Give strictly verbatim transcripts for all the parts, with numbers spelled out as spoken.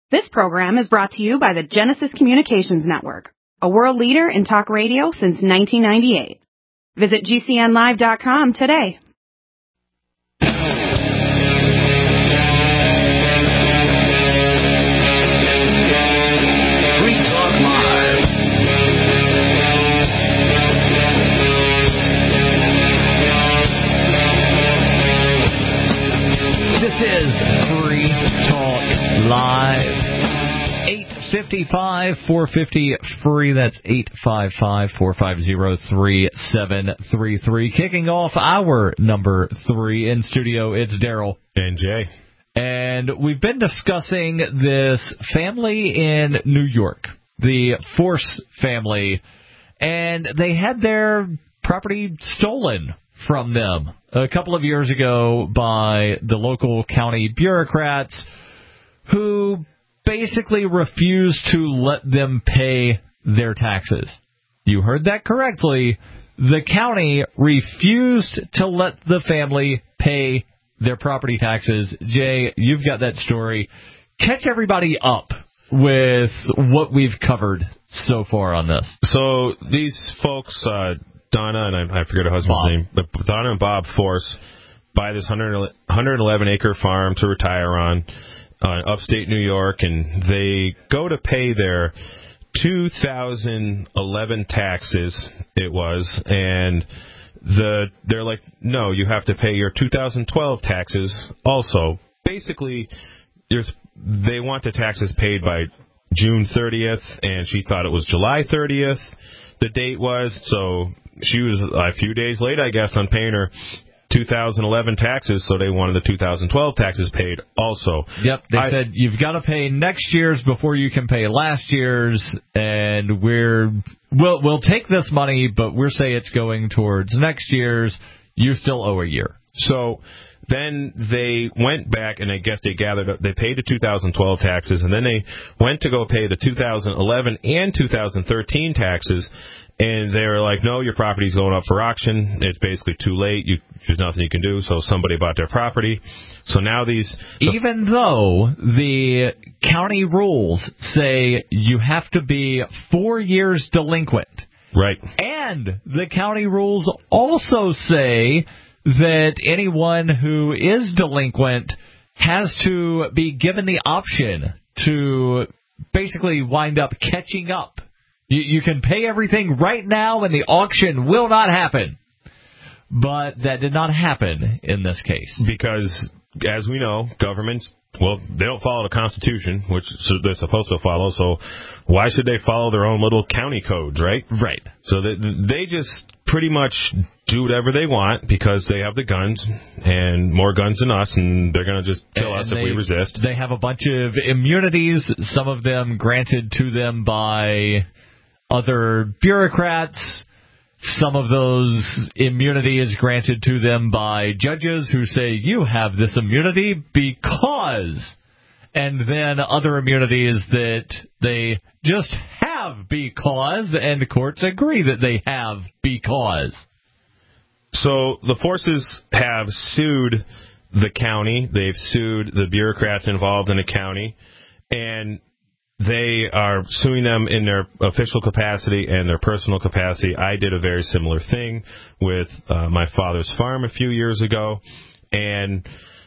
This program is brought to you by the Genesis Communications Network, a world leader in talk radio since nineteen ninety-eight. Visit G C N live dot com today. Free Talk Live. This is Free Talk Live. eight five five, four five zero, free. That's eight five five, four five zero, three seven three three. Kicking off our number three in studio, it's Daryl. And Jay. And we've been discussing this family in New York, the Force family, and they had their property stolen from them a couple of years ago by the local county bureaucrats who basically refused to let them pay their taxes. You heard that correctly. The county refused to let the family pay their property taxes. Jay, you've got that story. Catch everybody up with what we've covered so far on this. So these folks, uh, Donna, and I, I forget her husband's Bob. name, but Donna and Bob Force buy this one hundred eleven acre farm to retire on uh, upstate New York, and they go to pay their two thousand eleven taxes, it was, and the they're like, no, you have to pay your two thousand twelve taxes also. Basically, there's, they want the taxes paid by June thirtieth, and she thought it was July thirtieth, the date was, so she was a few days late, I guess, on paying her two thousand eleven taxes, so they wanted the two thousand twelve taxes paid also. Yep, they I, said you've got to pay next year's before you can pay last year's, and we're we'll we'll take this money, but we're say it's going towards next year's. You still owe a year. So then they went back, and I guess they gathered up, they paid the two thousand twelve taxes, and then they went to go pay the two thousand eleven and two thousand thirteen taxes, and they were like, no, your property's going up for auction. It's basically too late. You, there's nothing you can do. So somebody bought their property. So now these... Even the, though the county rules say you have to be four years delinquent. Right. And the county rules also say that anyone who is delinquent has to be given the option to basically wind up catching up. You, you can pay everything right now and the auction will not happen. But that did not happen in this case. Because, as we know, governments, well, they don't follow the Constitution, which they're supposed to follow, so why should they follow their own little county codes, right? Right. So they, they just pretty much do whatever they want because they have the guns and more guns than us, and they're going to just kill and us they, if we resist. They have a bunch of immunities, some of them granted to them by other bureaucrats. Some of those immunity is granted to them by judges who say, you have this immunity because, and then other immunities that they just have because, and the courts agree that they have because. So the forces have sued the county. They've sued the bureaucrats involved in the county, and they are suing them in their official capacity and their personal capacity. I did a very similar thing with uh, my father's farm a few years ago, and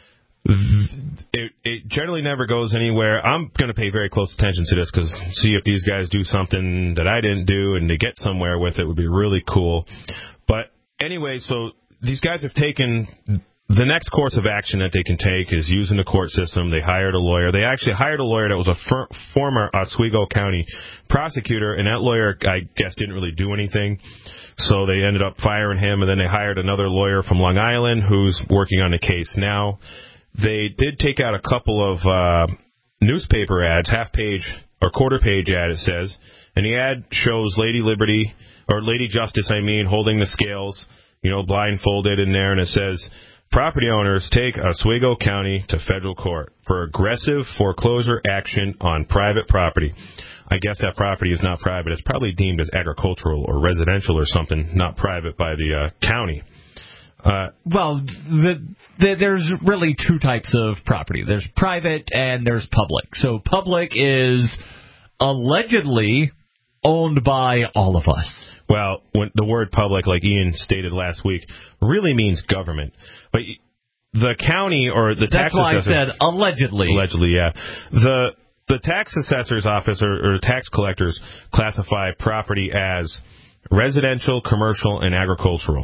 it, it generally never goes anywhere. I'm going to pay very close attention to this because see if these guys do something that I didn't do and to get somewhere with it would be really cool. But anyway, so these guys have taken... The next course of action that they can take is using the court system. They hired a lawyer. They actually hired a lawyer that was a fir- former Oswego County prosecutor, and that lawyer, I guess, didn't really do anything. So they ended up firing him, and then they hired another lawyer from Long Island who's working on the case now. They did take out a couple of uh, newspaper ads, half-page or quarter-page ad, it says, and the ad shows Lady Liberty, or Lady Justice, I mean, holding the scales, you know, blindfolded in there, and it says... Property owners take Oswego County to federal court for aggressive foreclosure action on private property. I guess that property is not private. It's probably deemed as agricultural or residential or something, not private by the uh, county. Uh, well, the, the, there's really two types of property. There's private and there's public. So public is allegedly owned by all of us. Well, when the word public, like Ian stated last week, really means government. But the county or the tax That's why assessor, I said allegedly. Allegedly, yeah. The the tax assessor's office or, or tax collectors classify property as residential, commercial, and agricultural,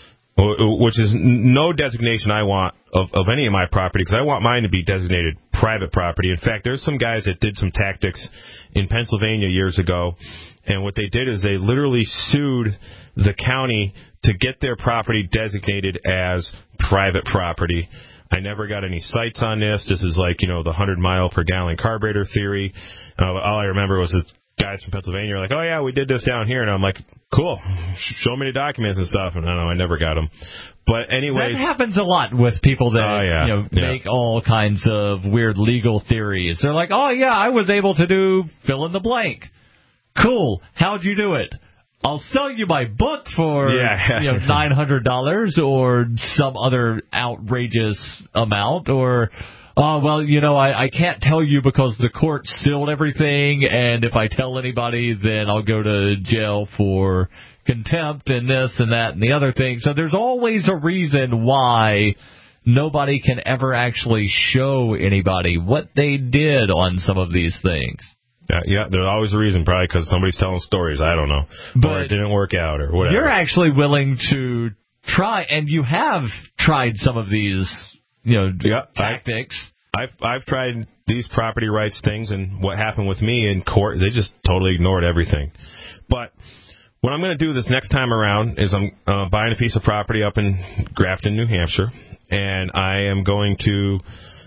which is no designation I want of, of any of my property, because I want mine to be designated private property. In fact, there's some guys that did some tactics in Pennsylvania years ago, and what they did is they literally sued the county to get their property designated as private property. I never got any cites on this. This is like, you know, the one hundred mile per gallon carburetor theory. Uh, all I remember was the guys from Pennsylvania were like, oh, yeah, we did this down here. And I'm like, cool, show me the documents and stuff. And I don't know, I never got them. But anyways. That happens a lot with people that uh, yeah, you know yeah. make all kinds of weird legal theories. They're like, oh, yeah, I was able to do fill in the blank. Cool. How'd you do it? I'll sell you my book for yeah. you know nine hundred dollars or some other outrageous amount, or oh well, you know I, I can't tell you because the court sealed everything, and if I tell anybody, then I'll go to jail for contempt and this and that and the other thing. So there's always a reason why nobody can ever actually show anybody what they did on some of these things. Uh, yeah, there's always a reason, probably because somebody's telling stories. I don't know. But or it didn't work out or whatever. You're actually willing to try, and you have tried some of these, you know, yeah, tactics. I, I've I've tried these property rights things, and what happened with me in court, they just totally ignored everything. But what I'm going to do this next time around is I'm uh, buying a piece of property up in Grafton, New Hampshire, and I am going to,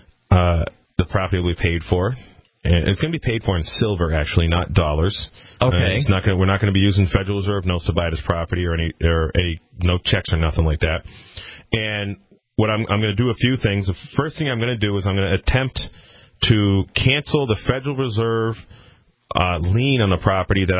uh, the property will be paid for. And it's going to be paid for in silver, actually, not dollars. Okay. Uh, it's not going. We're not going to be using Federal Reserve notes to buy this property, or any, or any no checks or nothing like that. And what I'm, I'm going to do a few things. The first thing I'm going to do is I'm going to attempt to cancel the Federal Reserve uh, lien on the property that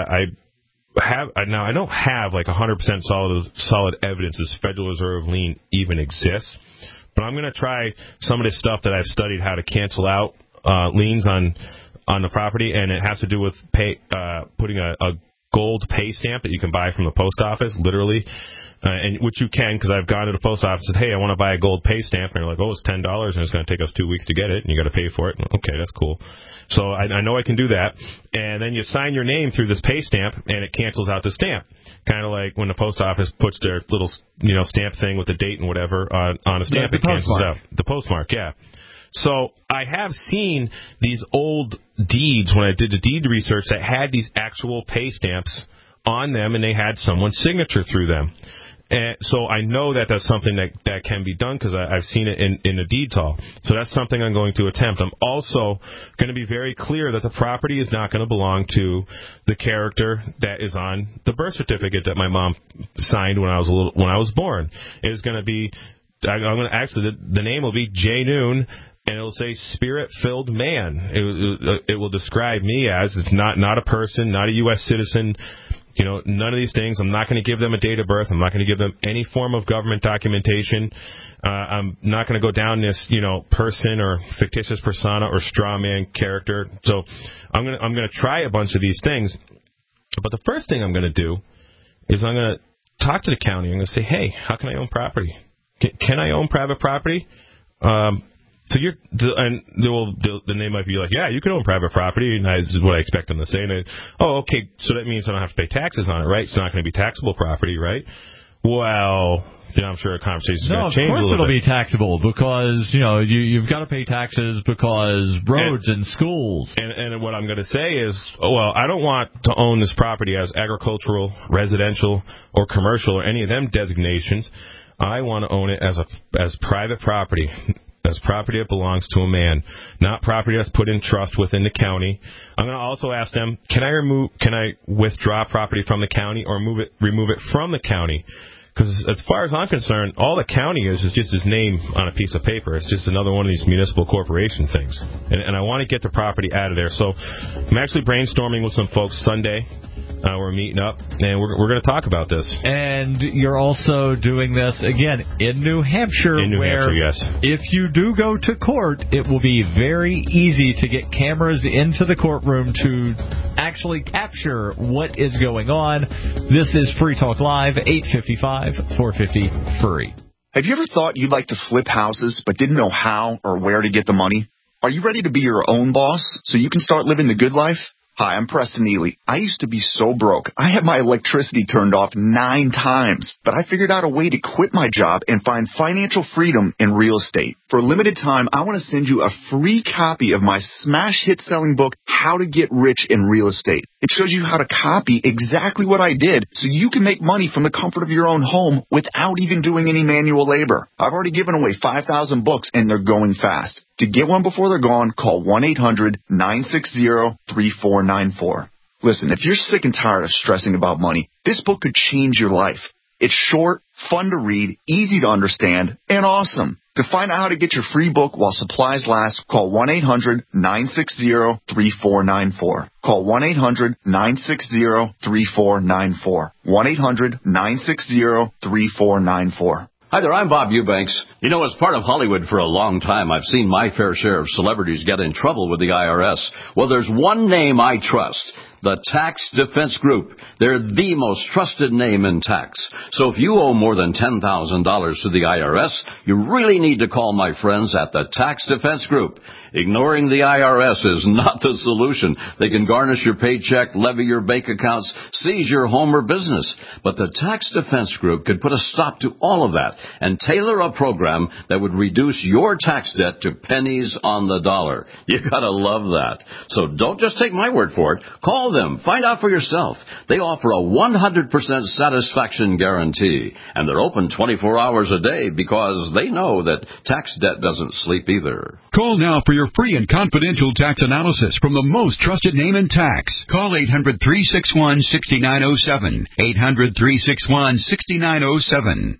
I have. Now I don't have like one hundred percent solid solid evidence this Federal Reserve lien even exists, but I'm going to try some of this stuff that I've studied how to cancel out. Uh, liens on on the property, and it has to do with pay, uh, putting a, a gold pay stamp that you can buy from the post office, literally, uh, and which you can, because I've gone to the post office and said, hey, I want to buy a gold pay stamp, and they're like, oh, it's ten dollars, and it's going to take us two weeks to get it, and you got to pay for it. Okay, that's cool. So I, I know I can do that, and then you sign your name through this pay stamp, and it cancels out the stamp, kind of like when the post office puts their little, you know, stamp thing with the date and whatever on, on a stamp. The, the it cancels postmark. out. The postmark, yeah. So I have seen these old deeds when I did the deed research that had these actual pay stamps on them, and they had someone's signature through them. And so I know that that's something that, that can be done because I've seen it in, in the deeds hall. So that's something I'm going to attempt. I'm also going to be very clear that the property is not going to belong to the character that is on the birth certificate that my mom signed when I was a little, when I was born. It is going to be, I'm going to actually, the, the name will be Jay Noon. And it'll say spirit-filled man. It, it, it will describe me as it's not not a person, not a U S citizen. You know, none of these things. I'm not going to give them a date of birth. I'm not going to give them any form of government documentation. Uh, I'm not going to go down this, you know, person or fictitious persona or straw man character. So I'm going to I'm going to try a bunch of these things. But the first thing I'm going to do is I'm going to talk to the county. I'm going to say, hey, how can I own property? Can, can I own private property? Um, So you're, and they will, then they might be like, yeah, you can own private property, and this is what I expect them to say. And they, oh, okay, so that means I don't have to pay taxes on it, right? It's not going to be taxable property, right? Well, you know, I'm sure a conversation is no, going to change a little bit. No, of course it'll be taxable because, you know, you, you've got to pay taxes because roads and, and schools. And, and what I'm going to say is, oh, well, I don't want to own this property as agricultural, residential, or commercial, or any of them designations. I want to own it as a as private property. As property that belongs to a man, not property that's put in trust within the county. I'm going to also ask them, can I remove, can I withdraw property from the county or move it, remove it from the county? Because as far as I'm concerned, all the county is is just his name on a piece of paper. It's just another one of these municipal corporation things. And, and I want to get the property out of there. So I'm actually brainstorming with some folks Sunday. Uh, we're meeting up, and we're, we're going to talk about this. And you're also doing this, again, in New Hampshire. In New where Hampshire, yes. If you do go to court, it will be very easy to get cameras into the courtroom to actually capture what is going on. This is Free Talk Live, eight five five, four five zero, free. Have you ever thought you'd like to flip houses but didn't know how or where to get the money? Are you ready to be your own boss so you can start living the good life? Hi, I'm Preston Neely. I used to be so broke. I had my electricity turned off nine times, but I figured out a way to quit my job and find financial freedom in real estate. For a limited time, I want to send you a free copy of my smash hit selling book, How to Get Rich in Real Estate. It shows you how to copy exactly what I did so you can make money from the comfort of your own home without even doing any manual labor. I've already given away five thousand books and they're going fast. To get one before they're gone, call one eight hundred nine six zero three four nine four. Listen, if you're sick and tired of stressing about money, this book could change your life. It's short, fun to read, easy to understand, and awesome. To find out how to get your free book while supplies last, call one eight hundred nine six zero three four nine four. Call one eight hundred nine six zero three four nine four. one eight hundred nine six zero three four nine four. Hi there, I'm Bob Eubanks. You know, as part of Hollywood for a long time, I've seen my fair share of celebrities get in trouble with the I R S. Well, there's one name I trust. The Tax Defense Group. They're the most trusted name in tax. So if you owe more than ten thousand dollars to the I R S, you really need to call my friends at the Tax Defense Group. Ignoring the I R S is not the solution. They can garnish your paycheck, levy your bank accounts, seize your home or business. But the Tax Defense Group could put a stop to all of that and tailor a program that would reduce your tax debt to pennies on the dollar. You gotta love that. So don't just take my word for it. Call them. Find out for yourself. They offer a one hundred percent satisfaction guarantee. And they're open twenty-four hours a day because they know that tax debt doesn't sleep either. Call now for your free and confidential tax analysis from the most trusted name in tax. Call eight hundred three six one six nine zero seven. eight hundred three six one six nine zero seven.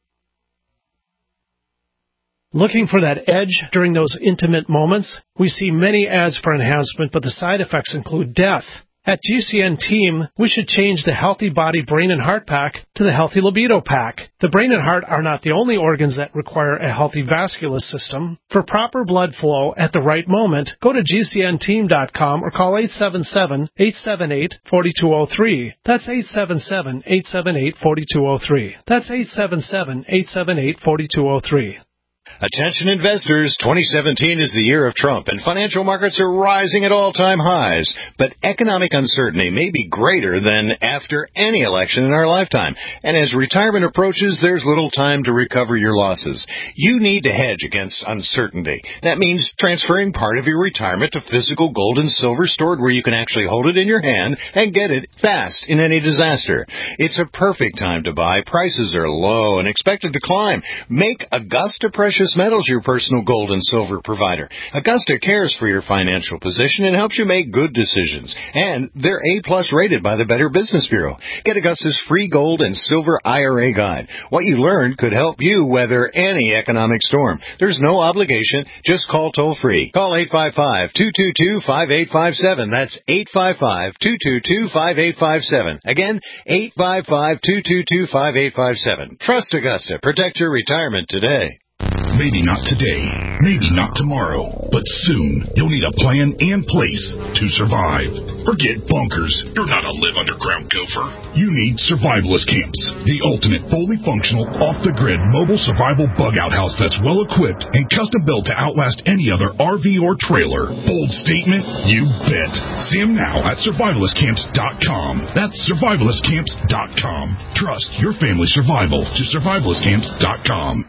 Looking for that edge during those intimate moments? We see many ads for enhancement, but the side effects include death. At G C N Team, we should change the Healthy Body Brain and Heart Pack to the Healthy Libido Pack. The brain and heart are not the only organs that require a healthy vascular system. For proper blood flow at the right moment, go to G C N team dot com or call eight seven seven, eight seven eight, four two zero three. That's eight seven seven, eight seven eight, four two zero three. That's eight seven seven, eight seven eight, four two zero three. Attention investors, twenty seventeen is the year of Trump, and financial markets are rising at all-time highs. But economic uncertainty may be greater than after any election in our lifetime. And as retirement approaches, there's little time to recover your losses. You need to hedge against uncertainty. That means transferring part of your retirement to physical gold and silver stored where you can actually hold it in your hand and get it fast in any disaster. It's a perfect time to buy. Prices are low and expected to climb. Make Augusta Precious Metals your personal gold and silver provider. Augusta cares for your financial position and helps you make good decisions. And they're A-plus rated by the Better Business Bureau. Get Augusta's free gold and silver I R A guide. What you learned could help you weather any economic storm. There's no obligation. Just call toll-free. Call eight five five, two two two, five eight five seven. That's eight five five, two two two, five eight five seven. Again, eight five five, two two two, five eight five seven. Trust Augusta. Protect your retirement today. Maybe not today, maybe not tomorrow, but soon you'll need a plan and place to survive. Forget bunkers. You're not a live underground gopher. You need Survivalist Camps, the ultimate fully functional, off-the-grid mobile survival bug-out house that's well-equipped and custom-built to outlast any other R V or trailer. Bold statement? You bet. See them now at survivalist camps dot com. That's survivalist camps dot com. Trust your family's survival to survivalist camps dot com.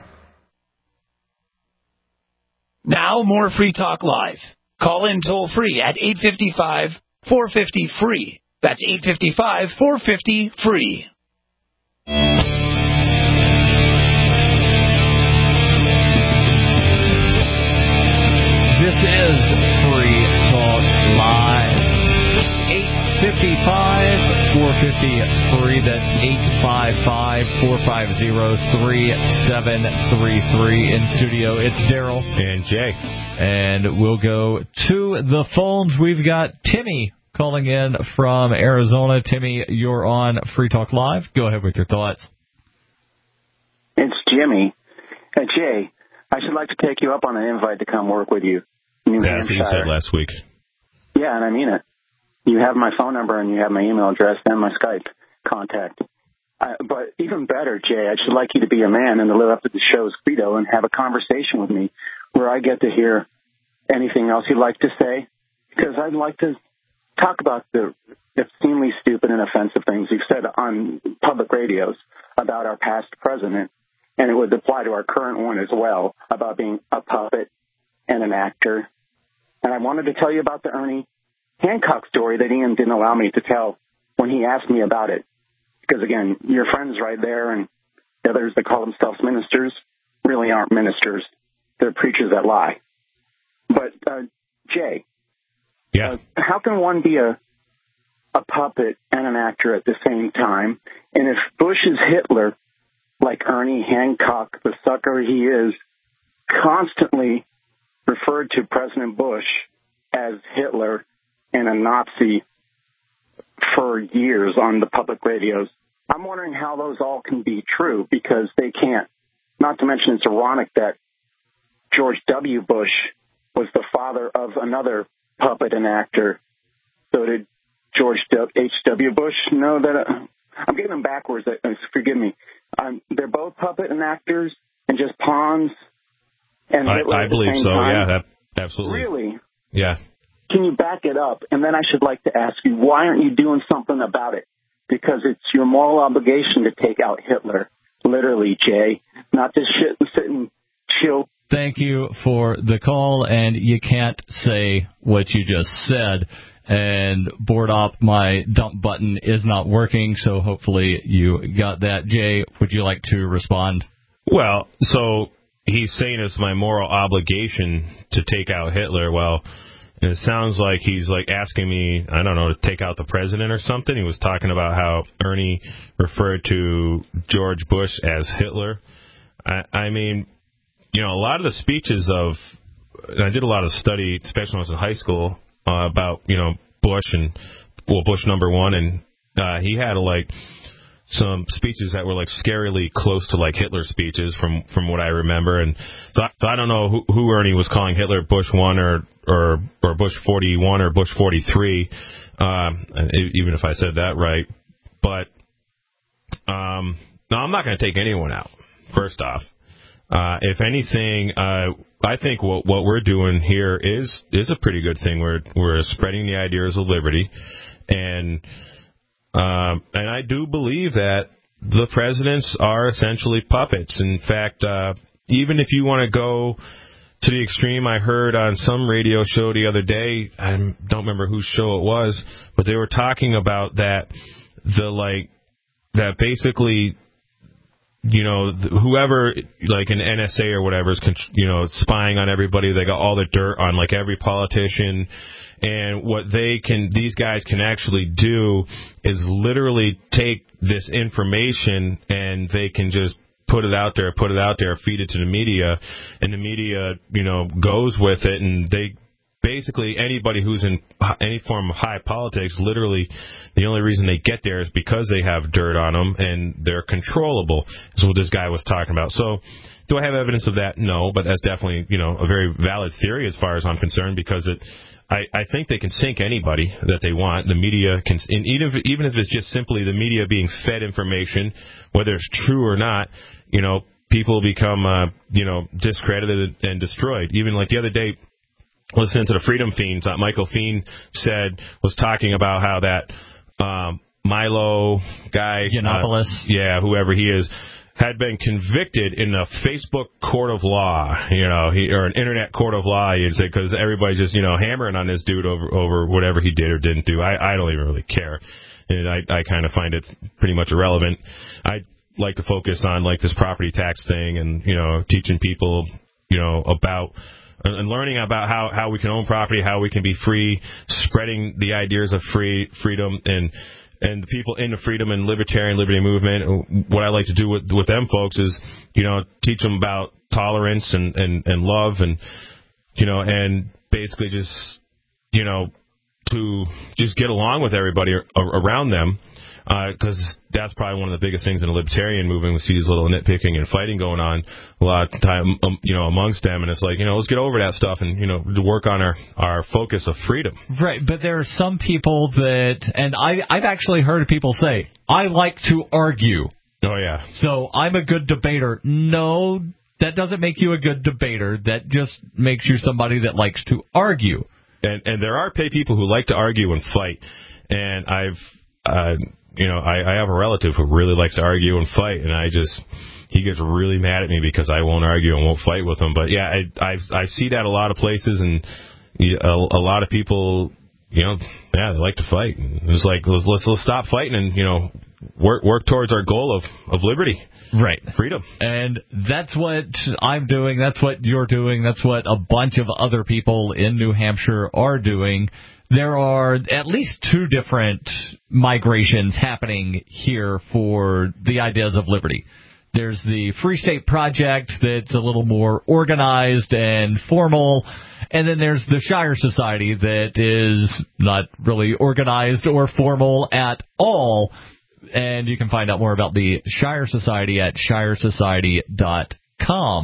Now, more Free Talk Live. Call in toll-free at eight five five, four five zero, F R E E. That's eight five five, four five zero, F R E E. This is Free Talk Live. eight five five, four five zero, F R E E. That's eight five five, four five zero, three seven three three. In studio, it's Daryl. And Jay. And we'll go to the phones. We've got Timmy calling in from Arizona. Timmy, you're on Free Talk Live. Go ahead with your thoughts. It's Jimmy. Uh, Jay, I should like to take you up on an invite to come work with you. New That's what you said last week. Yeah, and I mean it. You have my phone number and you have my email address and my Skype contact. Uh, but even better, Jay, I should like you to be a man and to live up to the show's credo and have a conversation with me where I get to hear anything else you'd like to say. Because I'd like to talk about the obscenely stupid and offensive things you've said on public radios about our past president. And it would apply to our current one as well, about being a puppet and an actor. And I wanted to tell you about the Ernie Hancock story that Ian didn't allow me to tell when he asked me about it. Because, again, your friends right there and the others that call themselves ministers really aren't ministers. They're preachers that lie. But, uh, Jay, yeah. uh, how can one be a a puppet and an actor at the same time? And if Bush is Hitler, like Ernie Hancock, the sucker he is, constantly referred to President Bush as Hitler and a Nazi for years on the public radios, I'm wondering how those all can be true, because they can't. Not to mention it's ironic that George W. Bush was the father of another puppet and actor. So did George H W. Bush know that? Uh, I'm getting them backwards. Uh, forgive me. Um, they're both puppet and actors and just pawns. And I, I believe so. Time. Yeah, that, absolutely. Really? Yeah. Can you back it up? And then I should like to ask you, why aren't you doing something about it? Because it's your moral obligation to take out Hitler. Literally, Jay. Not just shit and sit and chill. Thank you for the call, and you can't say what you just said. And board op, my dump button is not working, so hopefully you got that. Jay, would you like to respond? Well, so he's saying it's my moral obligation to take out Hitler. Well, it sounds like he's like asking me, I don't know, to take out the president or something. He was talking about how Ernie referred to George Bush as Hitler. I, I mean, you know, a lot of the speeches of, and I did a lot of study, especially when I was in high school, uh, about, you know, Bush and, well, Bush number one, and uh, he had like some speeches that were like scarily close to like Hitler speeches from, from what I remember. And so I, so I don't know who, who Ernie was calling Hitler, Bush one or, or, or Bush forty-one or Bush forty-three, um, even if I said that right. But um, no, I'm not going to take anyone out, first off. Uh, if anything, uh, I think what, what we're doing here is, is a pretty good thing. We're, we're spreading the ideas of liberty, and, um, and I do believe that the presidents are essentially puppets. In fact, uh, even if you want to go to the extreme, I heard on some radio show the other day, I don't remember whose show it was, but they were talking about that, the like, that basically, you know, whoever, like an N S A or whatever, is, you know, spying on everybody. They got all the dirt on, like, every politician. And what they can, these guys can actually do is literally take this information and they can just put it out there, put it out there, feed it to the media. And the media, you know, goes with it. And they basically, anybody who's in any form of high politics, literally the only reason they get there is because they have dirt on them and they're controllable, is what this guy was talking about. So do I have evidence of that? No, but that's definitely, you know, a very valid theory as far as I'm concerned, because it, I, I think they can sink anybody that they want. The media can, and even if, even if it's just simply the media being fed information, whether it's true or not, you know, people become, uh, you know, discredited and destroyed. Even like the other day, listening to the Freedom Fiends, uh, Michael Fiend said, was talking about how that um, Milo guy, Yiannopoulos, uh, yeah, whoever he is, had been convicted in a Facebook court of law, you know, he, or an internet court of law, you'd say, because everybody's just, you know, hammering on this dude over over whatever he did or didn't do. I, I don't even really care, and I, I kind of find it pretty much irrelevant. I like to focus on like this property tax thing, and you know, teaching people, you know, about. And learning about how, how we can own property, how we can be free, spreading the ideas of free freedom, and and the people in the freedom and libertarian liberty movement. What I like to do with with them folks is, you know, teach them about tolerance and, and, and love, and you know, and basically just, you know, to just get along with everybody around them. Because uh, that's probably one of the biggest things in the libertarian movement. We see these little nitpicking and fighting going on a lot of time, um, you know, amongst them. And it's like, you know, let's get over that stuff and, you know, to work on our, our focus of freedom. Right. But there are some people that, and I, I've actually heard people say, I like to argue. Oh, yeah. So I'm a good debater. No, that doesn't make you a good debater. That just makes you somebody that likes to argue. And, and there are people who like to argue and fight. And I've, uh, You know, I, I have a relative who really likes to argue and fight, and I just, he gets really mad at me because I won't argue and won't fight with him. But, yeah, I, I, I see that a lot of places, and a, a lot of people, you know, yeah, they like to fight. It's like, let's, let's, let's stop fighting and, you know, work work towards our goal of, of liberty. Right. Freedom. And that's what I'm doing. That's what you're doing. That's what a bunch of other people in New Hampshire are doing. There are at least two different migrations happening here for the ideas of liberty. There's the Free State Project that's a little more organized and formal, and then there's the Shire Society that is not really organized or formal at all. And you can find out more about the Shire Society at shire society dot com.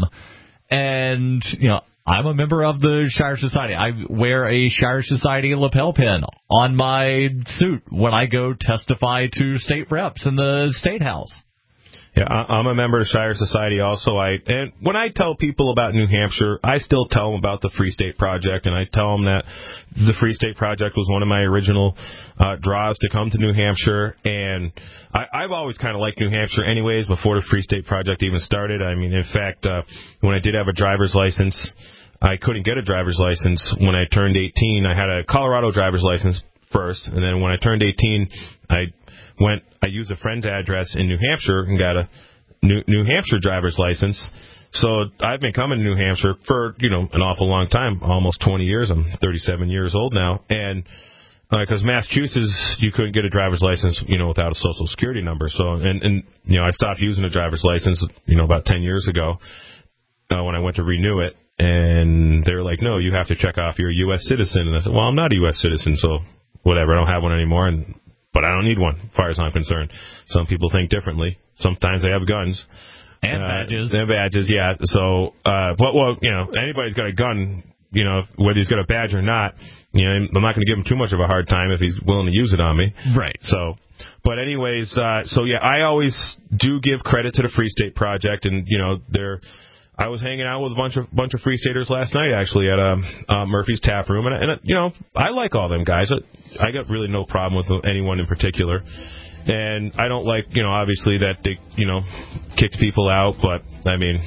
And, you know, I'm a member of the Shire Society. I wear a Shire Society lapel pin on my suit when I go testify to state reps in the State House. Yeah, I'm a member of Shire Society also. I and when I tell people about New Hampshire, I still tell them about the Free State Project, and I tell them that the Free State Project was one of my original uh, draws to come to New Hampshire. And I, I've always kind of liked New Hampshire anyways before the Free State Project even started. I mean, in fact, uh, when I did have a driver's license, I couldn't get a driver's license when I turned eighteen. I had a Colorado driver's license first, and then when I turned eighteen, I went. I used a friend's address in New Hampshire and got a New, New Hampshire driver's license. So I've been coming to New Hampshire for, you know, an awful long time, almost twenty years. I'm thirty-seven years old now, and because uh, Massachusetts, you couldn't get a driver's license, you know, without a social security number. So, and and you know, I stopped using a driver's license, you know, about ten years ago uh, when I went to renew it. And they were like, no, you have to check off you're a U S citizen. And I said, well, I'm not a U S citizen, so whatever, I don't have one anymore, and but I don't need one, as far as I'm concerned. Some people think differently. Sometimes they have guns. And uh, badges. And badges, yeah. So, uh, well, well, you know, anybody's got a gun, you know, whether he's got a badge or not, you know, I'm not going to give him too much of a hard time if he's willing to use it on me. Right. So, but anyways, uh, so yeah, I always do give credit to the Free State Project, and, you know, they're, I was hanging out with a bunch of bunch of Free Staters last night, actually, at um, uh, Murphy's Tap Room, and, and you know, I like all them guys. I got really no problem with anyone in particular, and I don't like, you know, obviously that they, you know, kicked people out, but I mean,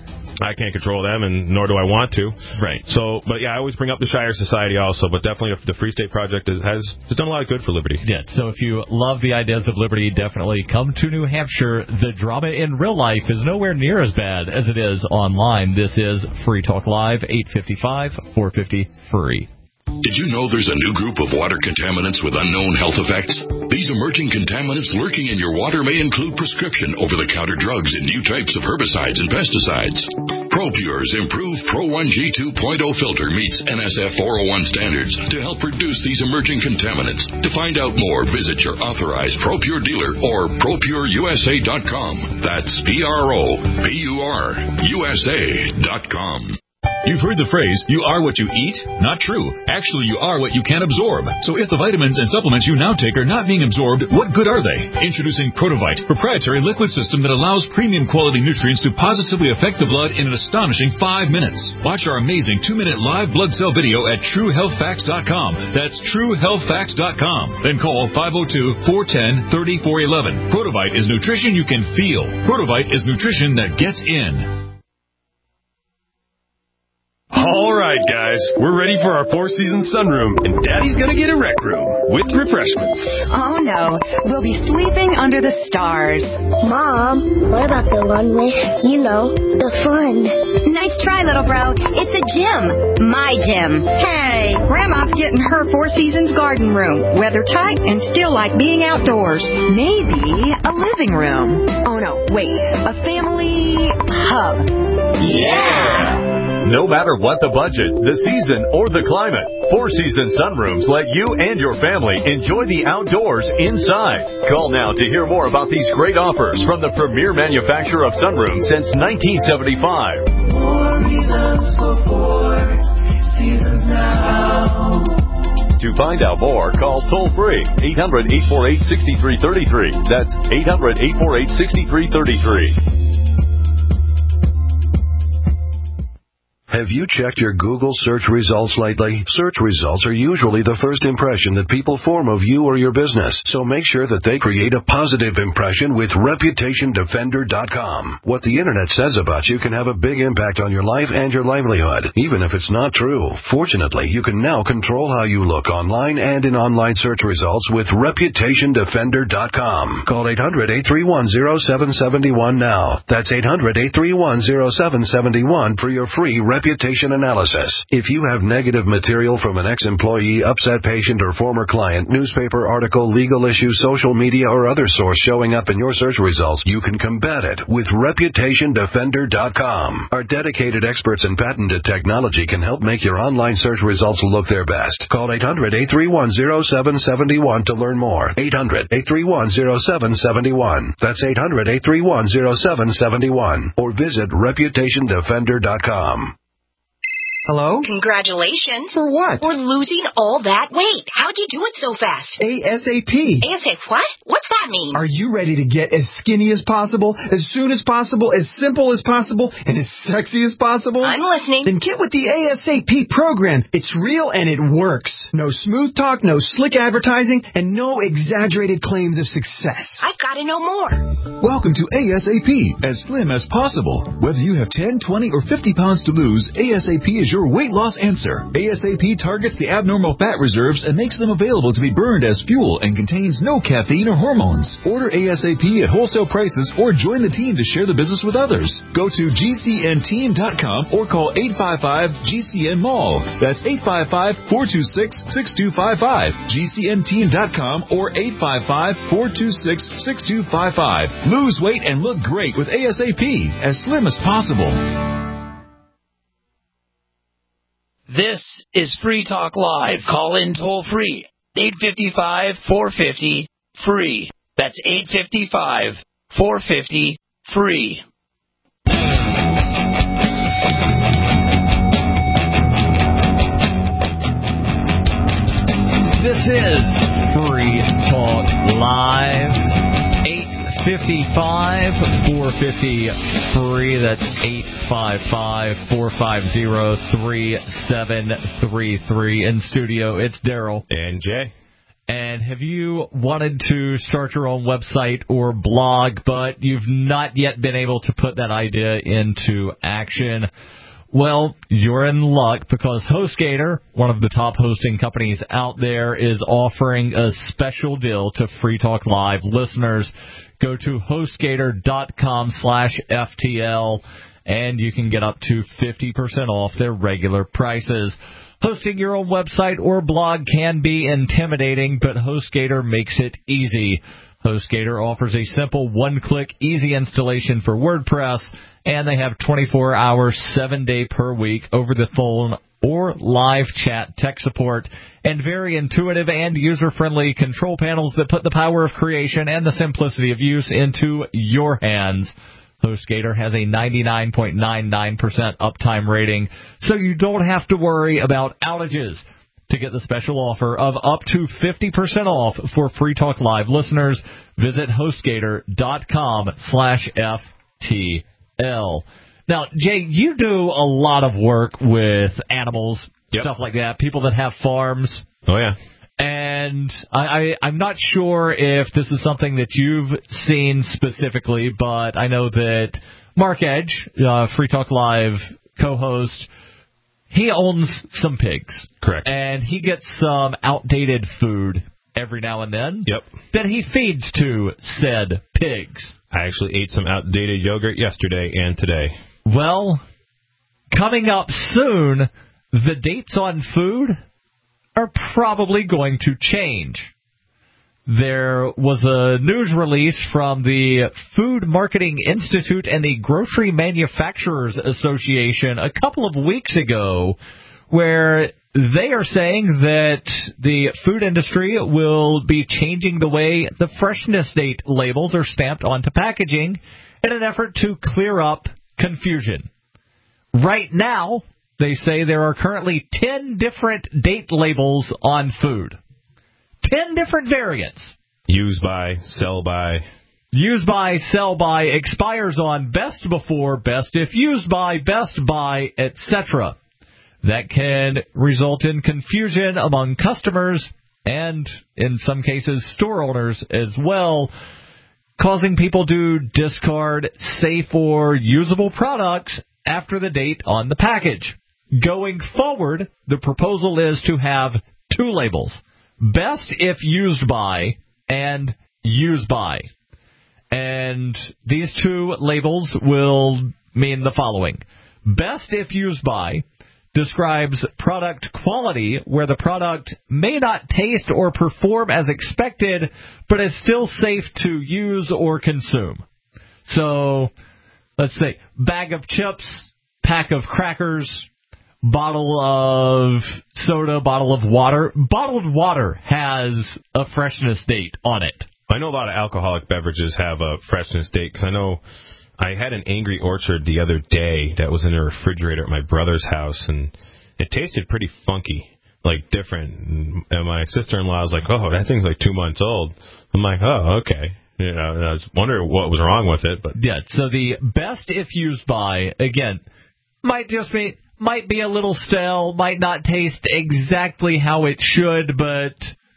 I can't control them, and nor do I want to. Right. So, but yeah, I always bring up the Shire Society also, but definitely the Free State Project has, has done a lot of good for liberty. Yeah, so if you love the ideas of liberty, definitely come to New Hampshire. The drama in real life is nowhere near as bad as it is online. This is Free Talk Live, eight fifty-five, four fifty, free. Did you know there's a new group of water contaminants with unknown health effects? These emerging contaminants lurking in your water may include prescription over-the-counter drugs and new types of herbicides and pesticides. ProPure's improved Pro one G two point oh filter meets N S F four oh one standards to help reduce these emerging contaminants. To find out more, visit your authorized ProPure dealer or pro pure U S A dot com. That's P R O P U R U S A dot com. You've heard the phrase, you are what you eat? Not true. Actually, you are what you can absorb. So if the vitamins and supplements you now take are not being absorbed, what good are they? Introducing Protovite, proprietary liquid system that allows premium quality nutrients to positively affect the blood in an astonishing five minutes. Watch our amazing two-minute live blood cell video at true health facts dot com. That's true health facts dot com. Then call five oh two, four one oh, three four one one. Protovite is nutrition you can feel. Protovite is nutrition that gets in. All right, guys, we're ready for our Four Seasons sunroom, and Daddy's gonna get a rec room with refreshments. Oh, no. We'll be sleeping under the stars. Mom, what about the one with, you know, the fun? Nice try, little bro. It's a gym. My gym. Hey, Grandma's getting her Four Seasons garden room. Weather tight and still like being outdoors. Maybe a living room. Oh, no, wait. A family hub. Yeah! No matter what the budget, the season, or the climate, Four Seasons Sunrooms let you and your family enjoy the outdoors inside. Call now to hear more about these great offers from the premier manufacturer of sunrooms since nineteen seventy-five. More reasons for Four Seasons now. To find out more, call toll-free eight hundred, eight four eight, six three three three. That's eight hundred, eight four eight, six three three three. Have you checked your Google search results lately? Search results are usually the first impression that people form of you or your business, so make sure that they create a positive impression with Reputation Defender dot com. What the Internet says about you can have a big impact on your life and your livelihood, even if it's not true. Fortunately, you can now control how you look online and in online search results with Reputation Defender dot com. Call eight hundred, eight three one, zero seven seven one now. That's eight hundred, eight three one, zero seven seven one for your free reputation analysis. If you have negative material from an ex-employee, upset patient, or former client, newspaper article, legal issue, social media, or other source showing up in your search results, you can combat it with Reputation Defender dot com. Our dedicated experts in patented technology can help make your online search results look their best. Call eight hundred, eight three one, zero seven seven one to learn more. eight hundred, eight three one, zero seven seven one. That's eight hundred, eight three one, zero seven seven one. Or visit Reputation Defender dot com. Hello? Congratulations. For what? For losing all that weight. How'd you do it so fast? ASAP. ASAP what? What's that mean? Are you ready to get as skinny as possible, as soon as possible, as simple as possible, and as sexy as possible? I'm listening. Then get with the ASAP program. It's real and it works. No smooth talk, no slick advertising, and no exaggerated claims of success. I've got to know more. Welcome to ASAP, as slim as possible. Whether you have ten, twenty, or fifty pounds to lose, ASAP is your weight loss answer. ASAP targets the abnormal fat reserves and makes them available to be burned as fuel and contains no caffeine or hormones. Order ASAP at wholesale prices or join the team to share the business with others. Go to G C N team dot com or call eight five five G C N Mall. That's eight five five, four two six, six two five five. G C N team dot com or eight five five, four two six, six two five five. Lose weight and look great with ASAP, as slim as possible. This is Free Talk Live. Call in toll free. eight five five, four five zero, free. That's eight five five, four five zero, free. This is Free Talk Live. eight five five, four five zero, free. That's eight five five, four five zero, three seven three three. In studio, it's Daryl. And Jay. And have you wanted to start your own website or blog, but you've not yet been able to put that idea into action? Well, you're in luck, because HostGator, one of the top hosting companies out there, is offering a special deal to Free Talk Live listeners. Go to HostGator dot com slash F T L, and you can get up to fifty percent off their regular prices. Hosting your own website or blog can be intimidating, but HostGator makes it easy. HostGator offers a simple one-click, easy installation for WordPress, and they have twenty-four hours, seven day per week over the phone or live chat tech support, and very intuitive and user-friendly control panels that put the power of creation and the simplicity of use into your hands. HostGator has a ninety-nine point nine nine percent uptime rating, so you don't have to worry about outages. To get the special offer of up to fifty percent off for Free Talk Live listeners, visit HostGator dot com slash F T L. Now, Jay, you do a lot of work with animals, yep. stuff like that, people that have farms. Oh, yeah. And I, I, I'm not sure if this is something that you've seen specifically, but I know that Mark Edge, uh, Free Talk Live co-host, he owns some pigs. Correct. And he gets some outdated food every now and then. Yep. That he feeds to said pigs. I actually ate some outdated yogurt yesterday and today. Well, coming up soon, the dates on food are probably going to change. there was a news release from the Food Marketing Institute and the Grocery Manufacturers Association a couple of weeks ago where they are saying that the food industry will be changing the way the freshness date labels are stamped onto packaging in an effort to clear up confusion. Right now, they say there are currently ten different date labels on food. Ten different variants. Use by, sell by. Use by, sell by, expires on, best before, best if used by, best by, et cetera. That can result in confusion among customers and, in some cases, store owners as well, causing people to discard safe or usable products after the date on the package. Going forward, the proposal is to have two labels, best if used by and use by. And these two labels will mean the following. Best if used by describes product quality where the product may not taste or perform as expected, but is still safe to use or consume. So, let's say, bag of chips, pack of crackers, bottle of soda, bottle of water. Bottled water has a freshness date on it. I know a lot of alcoholic beverages have a freshness date because I know I had an Angry Orchard the other day that was in a refrigerator at my brother's house, and it tasted pretty funky, like different. And my sister-in-law was like, oh, that thing's like two months old. I'm like, oh, okay. You know, and I was wondering what was wrong with it. But yeah, so the best if used by, again, might just be, might be a little stale, might not taste exactly how it should, but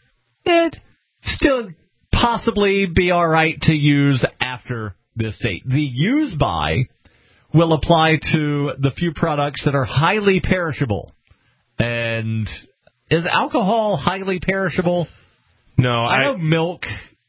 it still possibly be all right to use after this date. The use by will apply to the few products that are highly perishable. And is alcohol highly perishable? No, I, I know milk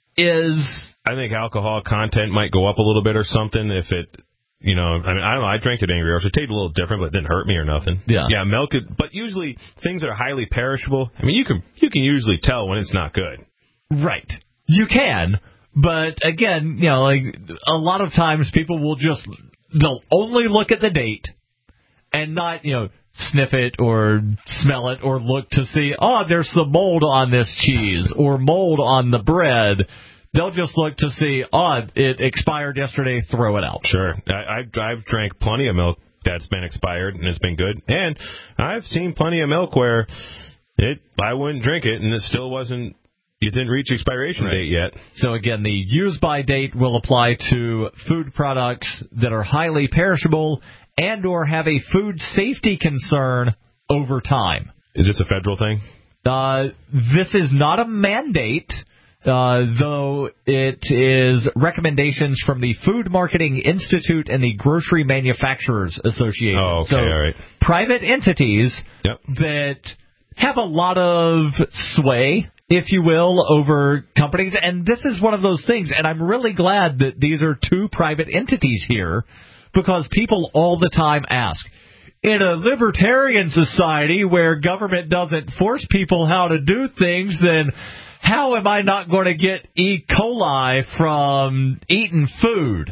is. I think alcohol content might go up a little bit or something if it, you know, I mean, I don't know. I drank it Angry Orchard. It tasted a little different, but it didn't hurt me or nothing. Yeah. Yeah, milk, it, but usually things that are highly perishable, I mean, you can you can usually tell when it's not good. Right. You can. But again, you know, like a lot of times people will just, they'll only look at the date and not, you know, sniff it or smell it or look to see, oh, there's some mold on this cheese or mold on the bread. They'll just look to see, oh, it expired yesterday, throw it out. Sure. I, I've, I've drank plenty of milk that's been expired and it's been good. And I've seen plenty of milk where it I wouldn't drink it and it still wasn't, you didn't reach expiration right. date yet. So again, the use-by date will apply to food products that are highly perishable and or have a food safety concern over time. Is this a federal thing? Uh, this is not a mandate, uh, though it is recommendations from the Food Marketing Institute and the Grocery Manufacturers Association. Oh, okay, so all right. Private entities yep. that have a lot of sway, if you will, over companies. And this is one of those things, and I'm really glad that these are two private entities here, because people all the time ask, in a libertarian society where government doesn't force people how to do things, then how am I not going to get E. coli from eating food?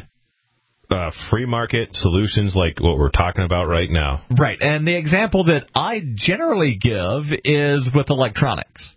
Uh, free market solutions like what we're talking about right now. Right, and the example that I generally give is with electronics.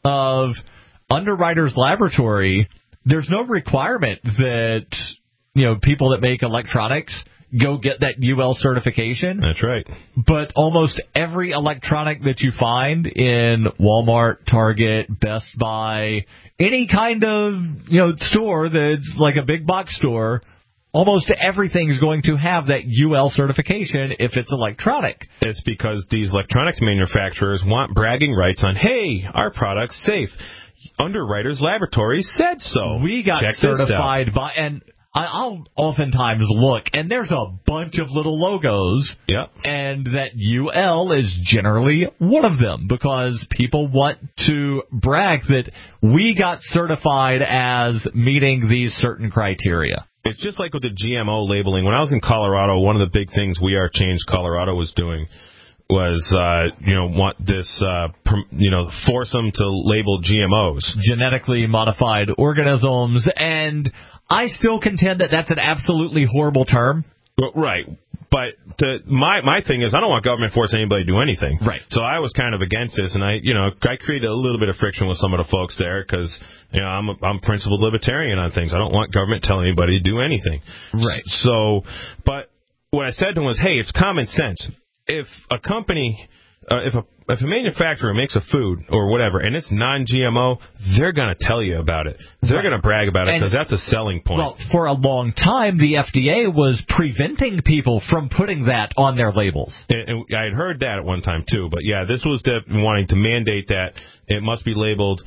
Of Underwriters Laboratory, there's no requirement that, you know, people that make electronics go get that U L certification. That's right. But almost every electronic that you find in Walmart, Target, Best Buy, any kind of, you know, store that's like a big box store, almost everything is going to have that U L certification if it's electronic. It's because these electronics manufacturers want bragging rights on, hey, our product's safe. Underwriters Laboratories said so. We got Check certified by, and I'll oftentimes look, and there's a bunch of little logos, yep. and that U L is generally one of them, because people want to brag that we got certified as meeting these certain criteria. It's just like with the G M O labeling. When I was in Colorado, one of the big things We Are Change Colorado was doing was, uh, you know, want this, uh, per, you know, force them to label G M Os. Genetically modified organisms, and I still contend that that's an absolutely horrible term. Right. But to, my my thing is, I don't want government forcing anybody to do anything. Right. So I was kind of against this, and I, you know, I created a little bit of friction with some of the folks there because, you know, I'm a, I'm principled libertarian on things. I don't want government telling anybody to do anything. Right. So, but what I said to them was, hey, it's common sense. If a company, uh, if a if a manufacturer makes a food or whatever, and it's non-G M O, they're going to tell you about it. They're right. going to brag about it because and, that's a selling point. Well, for a long time, the F D A was preventing people from putting that on their labels. And, and I had heard that at one time, too. But, yeah, this was the, wanting to mandate that it must be labeled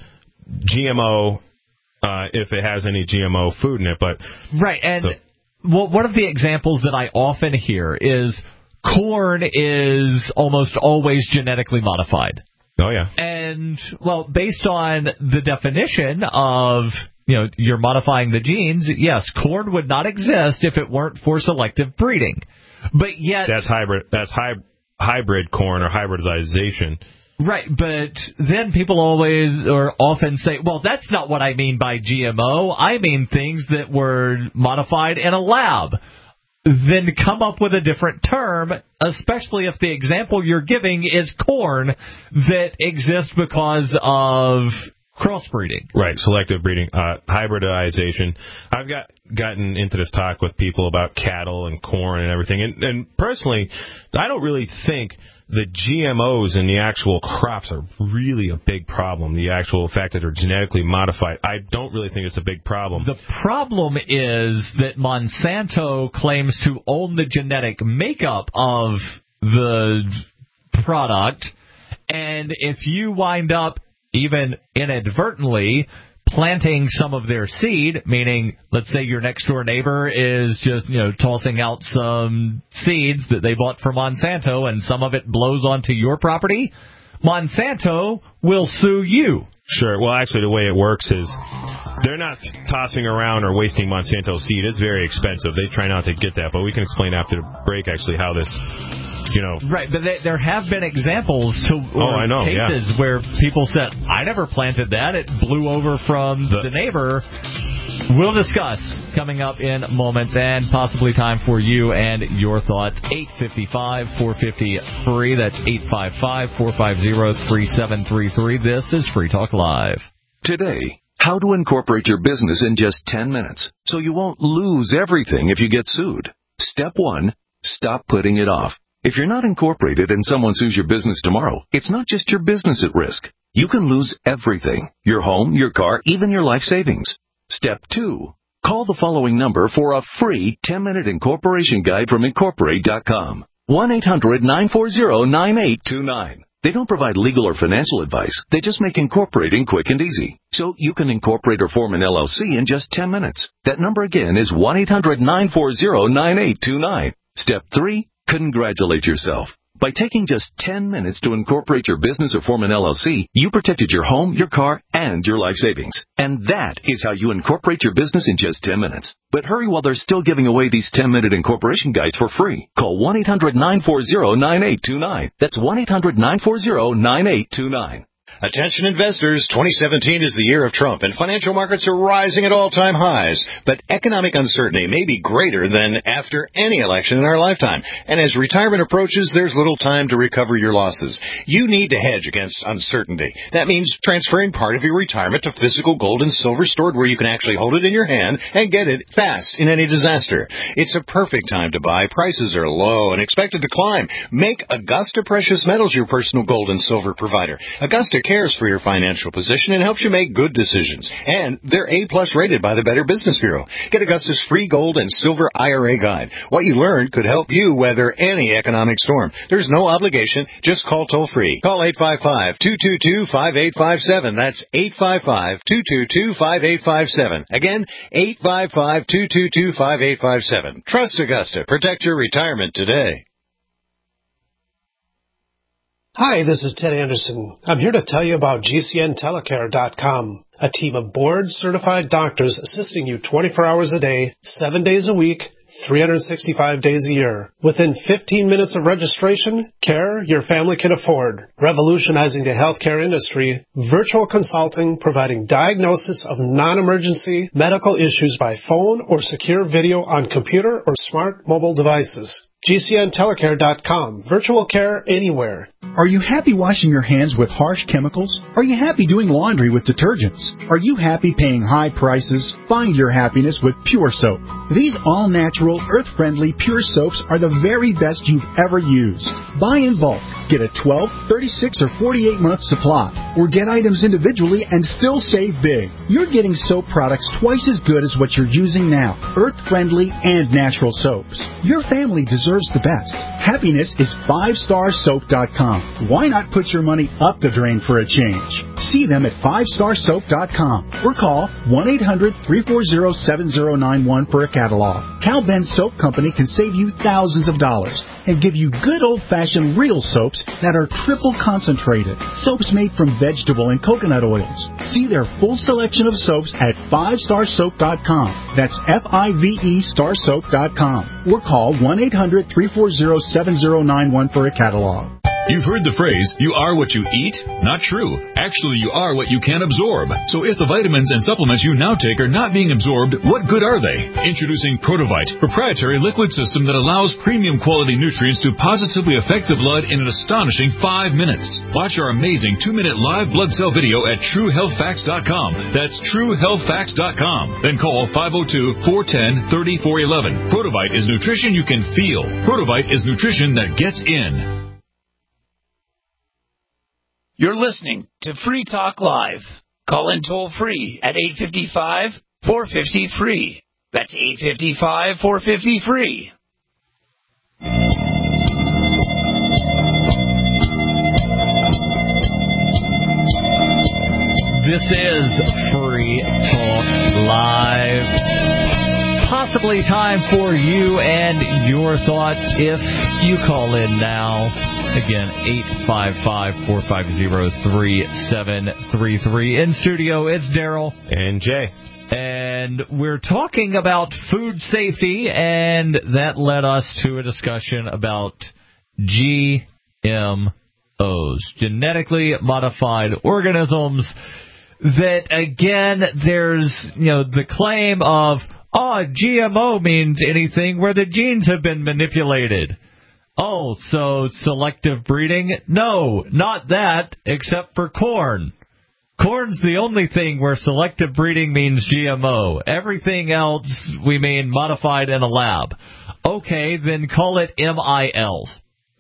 G M O uh, if it has any G M O food in it. But Right, and so. well, one of the examples that I often hear is corn is almost always genetically modified. Oh, yeah. And, well, based on the definition of, you know, you're modifying the genes, yes, corn would not exist if it weren't for selective breeding. But yet... That's hybrid, that's hy- hybrid corn or hybridization. Right, but then people always or often say, well, that's not what I mean by G M O. I mean things that were modified in a lab. Then come up with a different term, especially if the example you're giving is corn that exists because of crossbreeding. Right, selective breeding, uh, hybridization. I've got gotten into this talk with people about cattle and corn and everything, and, and personally, I don't really think the G M Os in the actual crops are really a big problem. The actual fact that they're genetically modified, I don't really think it's a big problem. The problem is that Monsanto claims to own the genetic makeup of the product, and if you wind up, even inadvertently, planting some of their seed, meaning, let's say your next door neighbor is just, you know, tossing out some seeds that they bought from Monsanto and some of it blows onto your property, Monsanto will sue you. Sure. Well, actually, the way it works is they're not tossing around or wasting Monsanto seed. It's very expensive. They try not to get that, but we can explain after the break, actually, how this... You know. Right, but they, there have been examples to or oh, I know, cases yeah. where people said, I never planted that. It blew over from the, the neighbor. We'll discuss coming up in moments and possibly time for you and your thoughts. eight five five, four five zero, free. That's eight five five, four five zero, three seven three three. This is Free Talk Live. Today, how to incorporate your business in just ten minutes so you won't lose everything if you get sued. Step one, stop putting it off. If you're not incorporated and someone sues your business tomorrow, it's not just your business at risk. You can lose everything. Your home, your car, even your life savings. Step two. Call the following number for a free ten-minute incorporation guide from Incorporate dot com. one eight hundred, nine four zero, nine eight two nine. They don't provide legal or financial advice. They just make incorporating quick and easy. So you can incorporate or form an L L C in just ten minutes. That number again is one eight hundred, nine four zero, nine eight two nine. Step three. Congratulate yourself. By taking just ten minutes to incorporate your business or form an L L C, you protected your home, your car, and your life savings. And that is how you incorporate your business in just ten minutes. But hurry while they're still giving away these ten-minute incorporation guides for free. Call one eight hundred, nine four zero, nine eight two nine. That's one eight hundred, nine four zero, nine eight two nine. Attention investors, twenty seventeen is the year of Trump, and financial markets are rising at all-time highs. But economic uncertainty may be greater than after any election in our lifetime. And as retirement approaches, there's little time to recover your losses. You need to hedge against uncertainty. That means transferring part of your retirement to physical gold and silver stored where you can actually hold it in your hand and get it fast in any disaster. It's a perfect time to buy. Prices are low and expected to climb. Make Augusta Precious Metals your personal gold and silver provider. Augusta cares for your financial position and helps you make good decisions. And they're A-plus rated by the Better Business Bureau. Get Augusta's free gold and silver I R A guide. What you learned could help you weather any economic storm. There's no obligation. Just call toll-free. Call eight five five, two two two, five eight five seven. That's eight five five, two two two, five eight five seven. Again, eight five five, two two two, five eight five seven. Trust Augusta. Protect your retirement today. Hi, this is Ted Anderson. I'm here to tell you about G C N telecare dot com, a team of board-certified doctors assisting you twenty-four hours a day, seven days a week, three hundred sixty-five days a year. Within fifteen minutes of registration, care your family can afford. Revolutionizing the healthcare industry, virtual consulting providing diagnosis of non-emergency medical issues by phone or secure video on computer or smart mobile devices. G C N telecare dot com. Virtual care anywhere. Are you happy washing your hands with harsh chemicals? Are you happy doing laundry with detergents? Are you happy paying high prices? Find your happiness with Pure Soap. These all-natural, earth-friendly Pure Soaps are the very best you've ever used. Buy in bulk. Get a twelve, thirty-six, or forty-eight month supply. Or get items individually and still save big. You're getting soap products twice as good as what you're using now. Earth-friendly and natural soaps. Your family deserves the best. Happiness is five star soap dot com. Why not put your money up the drain for a change? See them at five star soap dot com or call one eight hundred, three four zero, seven zero nine one for a catalog. Cal Ben Soap Company can save you thousands of dollars and give you good old-fashioned real soaps that are triple concentrated. Soaps made from vegetable and coconut oils. See their full selection of soaps at five star soap dot com. That's F I V E star soap dot com. Or call one eight hundred, three four zero, seven zero nine one for a catalog. You've heard the phrase, you are what you eat? Not true. Actually, you are what you can absorb. So if the vitamins and supplements you now take are not being absorbed, what good are they? Introducing Protovite, proprietary liquid system that allows premium quality nutrients to positively affect the blood in an astonishing five minutes. Watch our amazing two-minute live blood cell video at true health facts dot com. That's true health facts dot com. Then call five oh two, four one zero, three four one one. Protovite is nutrition you can feel. Protovite is nutrition that gets in. You're listening to Free Talk Live. Call in toll free at eight five five, four five zero, free. That's eight five five, four five zero, free. This is Free Talk Live. Possibly time for you and your thoughts if you call in now. Again, eight five five, four five zero, three seven three three. In studio, it's Daryl. And Jay. And we're talking about food safety, and that led us to a discussion about G M Os, genetically modified organisms, that, again, there's, you know, the claim of, oh, G M O means anything where the genes have been manipulated. Oh, so selective breeding? No, not that, except for corn. Corn's the only thing where selective breeding means G M O. Everything else we mean modified in a lab. Okay, then call it M I Ls.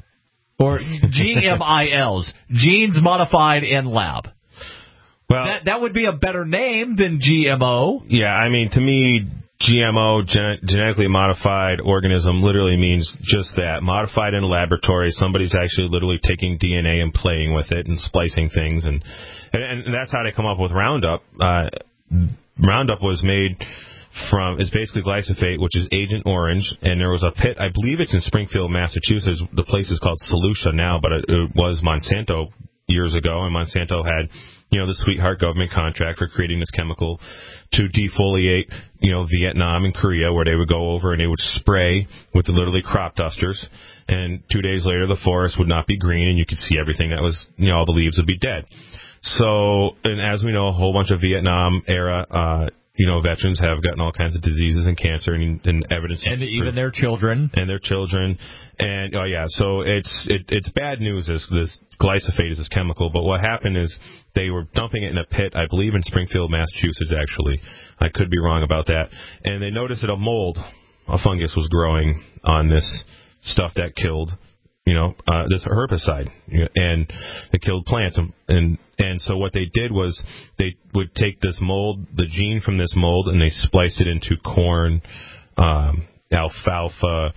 Or G M I Ls, genes modified in lab. Well, that, that would be a better name than G M O. Yeah, I mean, to me, G M O, gen- genetically modified organism, literally means just that. Modified in a laboratory. Somebody's actually literally taking D N A and playing with it and splicing things. And and, and that's how they come up with Roundup. Uh, Roundup was made from, is basically glyphosate, which is Agent Orange. And there was a pit, I believe it's in Springfield, Massachusetts. The place is called Solutia now, but it, it was Monsanto years ago. And Monsanto had, you know, the sweetheart government contract for creating this chemical to defoliate, you know, Vietnam and Korea, where they would go over and they would spray with the literally crop dusters. And two days later, the forest would not be green, and you could see everything that was, you know, all the leaves would be dead. So, and as we know, a whole bunch of Vietnam era, uh, you know, veterans have gotten all kinds of diseases and cancer and, and evidence. And even for, their children. And their children. And, oh, yeah, so it's it, it's bad news, this, this glyphosate is this chemical. But what happened is they were dumping it in a pit, I believe in Springfield, Massachusetts, actually. I could be wrong about that. And they noticed that a mold, a fungus, was growing on this stuff that killed, you know, uh, this herbicide. And it killed plants. And, and and so what they did was they would take this mold, the gene from this mold, and they spliced it into corn, um, alfalfa,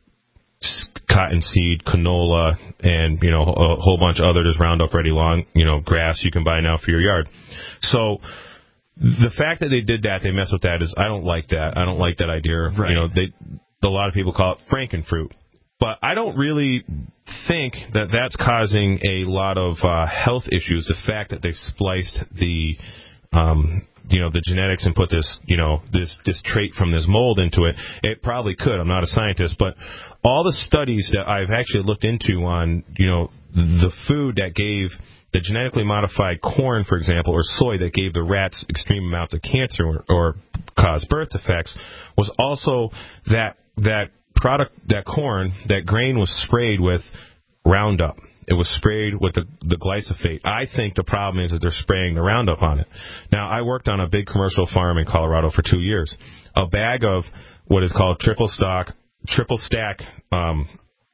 cottonseed, canola, and, you know, a whole bunch of other just Roundup Ready long, you know, grass you can buy now for your yard. So the fact that they did that, they messed with that, is I don't like that. I don't like that idea. Right. You know, they a lot of people call it Frankenfruit. But I don't really think that that's causing a lot of uh, health issues, the fact that they spliced the um, you know, the genetics and put this, you know, this this trait from this mold into it. It probably could. I'm not a scientist, but all the studies that I've actually looked into on, you know, the food that gave the genetically modified corn, for example, or soy that gave the rats extreme amounts of cancer or, or caused birth defects, was also that that product, that corn, that grain was sprayed with Roundup. It was sprayed with the, the glyphosate. I think the problem is that they're spraying the Roundup on it. Now, I worked on a big commercial farm in Colorado for two years. A bag of what is called triple stock, triple stack um,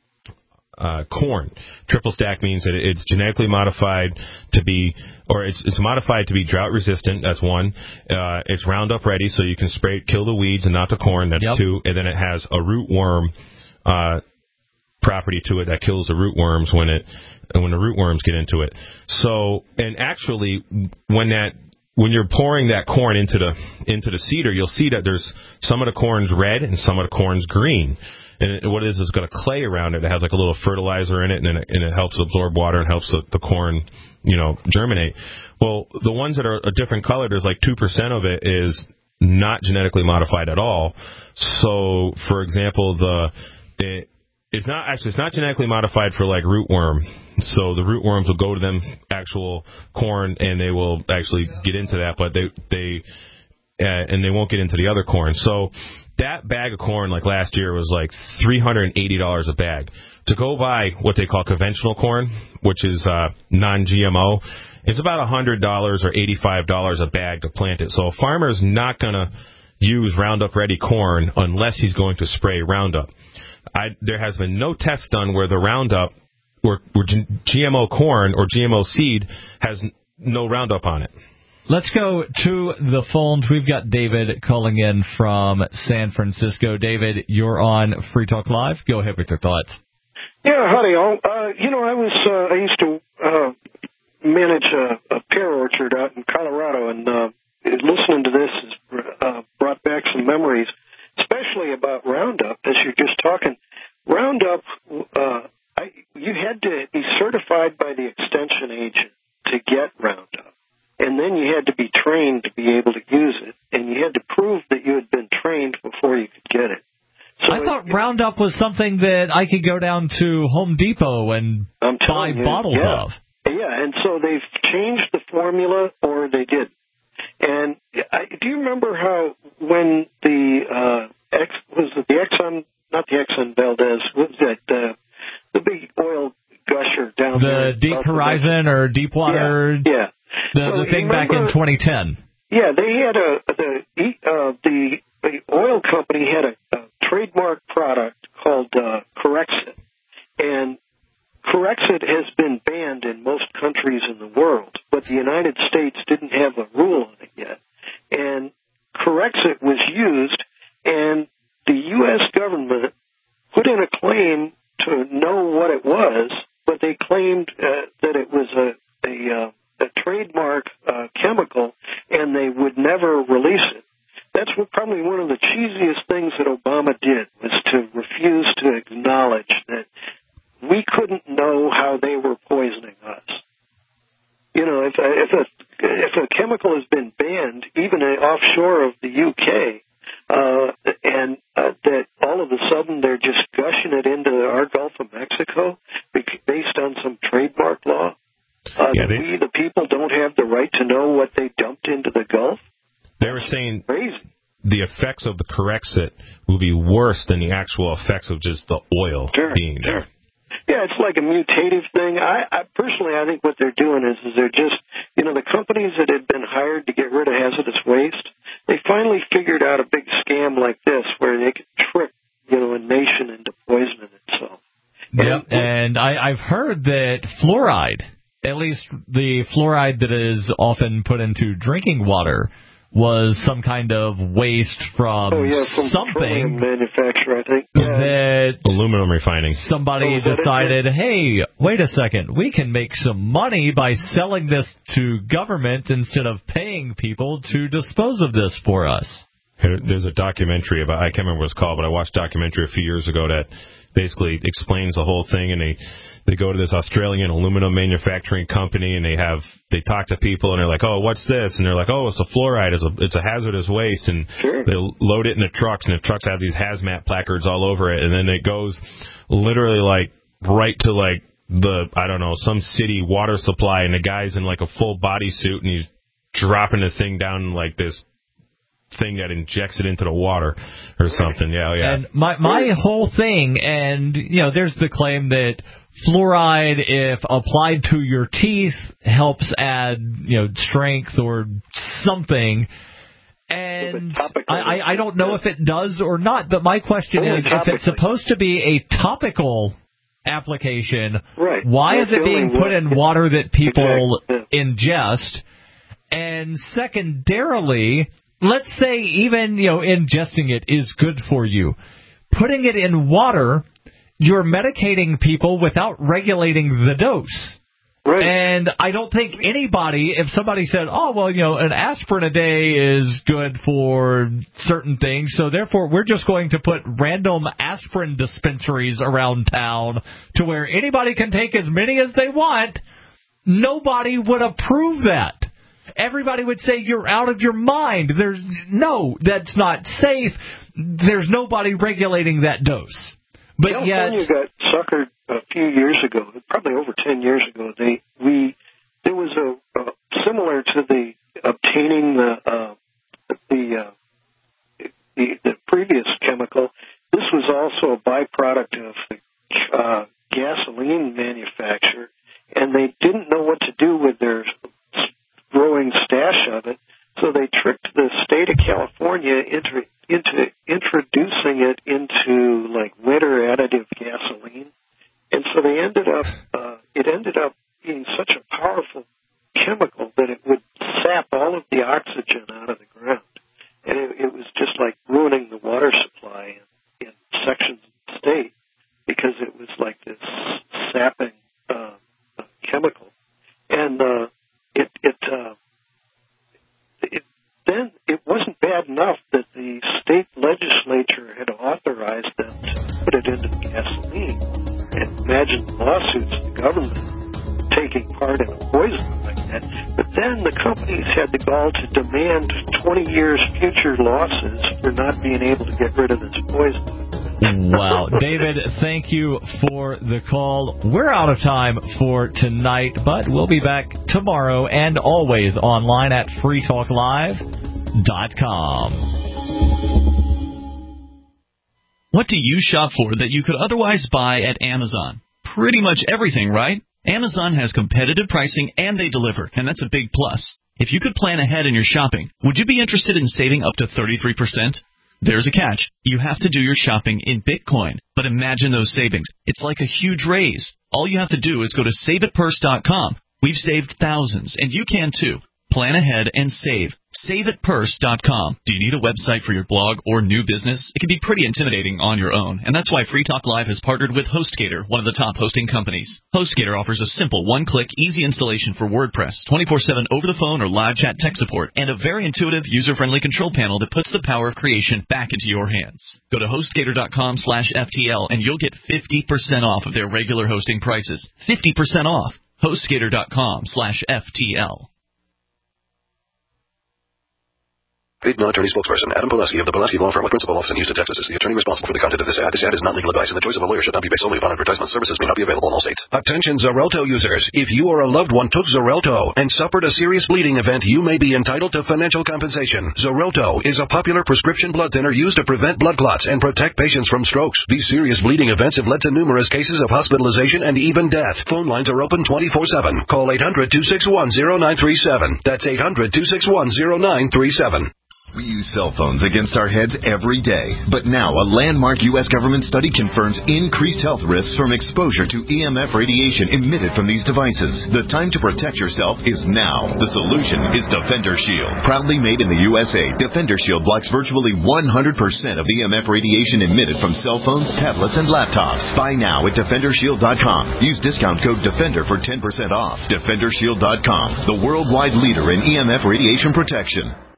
uh, corn. Triple stack means that it's genetically modified to be, or it's, it's modified to be drought resistant. That's one. Uh, it's Roundup ready, so you can spray it, kill the weeds and not the corn. That's yep. two. And then it has a root worm uh property to it that kills the root worms when it when the root worms get into it. So, and actually, when that when you're pouring that corn into the into the seeder, you'll see that there's some of the corn's red and some of the corn's green. And it, what it is, it's got a clay around it. It has like a little fertilizer in it, and it, and it helps absorb water and helps the, the corn, you know, germinate. Well, the ones that are a different color, there's like two percent of it is not genetically modified at all. So, for example, the it, It's not actually. It's not genetically modified for like rootworm. So the rootworms will go to them actual corn, and they will actually get into that, but they they uh, and they won't get into the other corn. So that bag of corn, like last year, was like three hundred and eighty dollars a bag. To go buy what they call conventional corn, which is uh, non G M O, it's about a hundred dollars or eighty five dollars a bag to plant it. So a farmer's not gonna use Roundup Ready corn unless he's going to spray Roundup. I, there has been no test done where the Roundup, where, where G M O corn or G M O seed has n- no Roundup on it. Let's go to the phones. We've got David calling in from San Francisco. David, you're on Free Talk Live. Go ahead with your thoughts. Yeah, howdy all. Uh, you know, I was uh, I used to uh, manage a, a pear orchard out in Colorado, and uh, listening to this has uh, brought back some memories, especially about Roundup, as you're just talking. Roundup, uh, I, you had to be certified by the extension agent to get Roundup, and then you had to be trained to be able to use it, and you had to prove that you had been trained before you could get it. So I thought it, Roundup was something that I could go down to Home Depot and buy you, bottles yeah. of. Yeah, and so they've changed the formula, or they didn't. And I, do you remember how when the uh, Ex, was it the Exxon, not the Exxon Valdez, what was that, uh, the big oil gusher down the there? The Deep Horizon or Deepwater? Yeah. yeah. The, so the thing remember, back in twenty ten. Yeah, they had a, the, uh, the, the oil company had a, a trademark product called uh, Corexit. And Corexit has been banned in most countries in the world, but the United States didn't have a rule on it yet. And Corexit was used, and the U S government put in a claim to know what it was, but they claimed uh, that it was a, a, uh, a trademark uh, chemical, and they would never release it. That's what, probably one of the cheesiest things that Obama did, was to refuse to acknowledge that we couldn't know how they were poisoning us. You know, if a, if a, if a chemical has been banned, even offshore of the U K, uh, and uh, that all of a sudden they're just gushing it into our Gulf of Mexico based on some trademark law, uh, yeah, that they, we, the people, don't have the right to know what they dumped into the Gulf? They were saying crazy. The effects of the Corexit will be worse than the actual effects of just the oil sure, being there. Sure. Yeah, it's like a mutative thing. I, I personally, I think what they're doing is, is they're just, you know, the companies that had been hired to get rid of hazardous waste, they finally figured out a big scam like this where they could trick, you know, a nation into poisoning itself. Yep, and, and I, I've heard that fluoride, at least the fluoride that is often put into drinking water, was some kind of waste from, oh, yeah, from something manufacturer, I think. Yeah. That aluminum refining. Somebody oh, decided, hey, wait a second, we can make some money by selling this to government instead of paying people to dispose of this for us. There's a documentary about, I can't remember what it's called, but I watched a documentary a few years ago that basically explains the whole thing, and they they go to this Australian aluminum manufacturing company, and they have they talk to people, and they're like, oh, what's this? And they're like, oh, it's a fluoride, it's a it's a hazardous waste, and sure. they load it in the trucks, and the trucks have these hazmat placards all over it, and then it goes literally like right to like the I don't know some city water supply, and the guy's in like a full bodysuit, and he's dropping the thing down like this thing that injects it into the water or something. Yeah, yeah. And my my whole thing, and you know, there's the claim that fluoride, if applied to your teeth, helps add you know strength or something. And I, I, I don't know if it does or not. But my question is, if it's supposed to be a topical application, right. why is it being put in water that people exactly. ingest? And secondarily, let's say even, you know, ingesting it is good for you. Putting it in water, you're medicating people without regulating the dose. Right. And I don't think anybody, if somebody said, oh, well, you know, an aspirin a day is good for certain things, so therefore we're just going to put random aspirin dispensaries around town to where anybody can take as many as they want, nobody would approve that. Everybody would say you're out of your mind. There's no, that's not safe. There's nobody regulating that dose. But California yet, got suckered a few years ago, probably over ten years ago. They we there was a uh, similar to the obtaining the uh, the, uh, the the previous chemical. This was also a byproduct of the uh, gasoline manufacture, and they didn't know what to do with their growing stash of it, so they tricked the state of California into into introducing it into like winter additive gasoline, and so they ended up uh, it ended up being such a powerful chemical that it would sap all of the oxygen out of the ground, and it, it was just like ruining the water supply in, in sections of the state because it was like this sapping uh, chemical, and uh, it it, uh, it then it wasn't bad enough that the state legislature had authorized them to put it into gasoline. And imagine lawsuits of the government taking part in a poison like that. But then the companies had the gall to demand twenty years future losses for not being able to get rid of this poison. Wow. David, thank you for the call. We're out of time for tonight, but we'll be back tomorrow and always online at free talk live dot com. What do you shop for that you could otherwise buy at Amazon? Pretty much everything, right? Amazon has competitive pricing and they deliver, and that's a big plus. If you could plan ahead in your shopping, would you be interested in saving up to thirty-three percent? There's a catch. You have to do your shopping in Bitcoin. But imagine those savings. It's like a huge raise. All you have to do is go to save it purse dot com. We've saved thousands, and you can too. Plan ahead and save. save it purse dot com. Do you need a website for your blog or new business? It can be pretty intimidating on your own, and that's why Free Talk Live has partnered with HostGator, one of the top hosting companies. HostGator offers a simple one-click, easy installation for WordPress, twenty-four seven over the phone or live chat tech support, and a very intuitive, user-friendly control panel that puts the power of creation back into your hands. Go to HostGator dot com slash F T L, and you'll get fifty percent off of their regular hosting prices. fifty percent off. HostGator dot com slash F T L. Paid non-attorney spokesperson Adam Pulaski of the Pulaski Law Firm with principal office in Houston, Texas is the attorney responsible for the content of this ad. This ad is not legal advice, and the choice of a lawyer should not be based solely upon advertisement. Services may not be available in all states. Attention Xarelto users. If you or a loved one took Xarelto and suffered a serious bleeding event, you may be entitled to financial compensation. Xarelto is a popular prescription blood thinner used to prevent blood clots and protect patients from strokes. These serious bleeding events have led to numerous cases of hospitalization and even death. Phone lines are open twenty-four seven. Call eight hundred, two six one, zero nine three seven. That's eight hundred, two six one, zero nine three seven. We use cell phones against our heads every day. But now a landmark U S government study confirms increased health risks from exposure to E M F radiation emitted from these devices. The time to protect yourself is now. The solution is Defender Shield. Proudly made in the U S A, Defender Shield blocks virtually one hundred percent of E M F radiation emitted from cell phones, tablets, and laptops. Buy now at Defender Shield dot com. Use discount code DEFENDER for ten percent off. Defender Shield dot com, the worldwide leader in E M F radiation protection.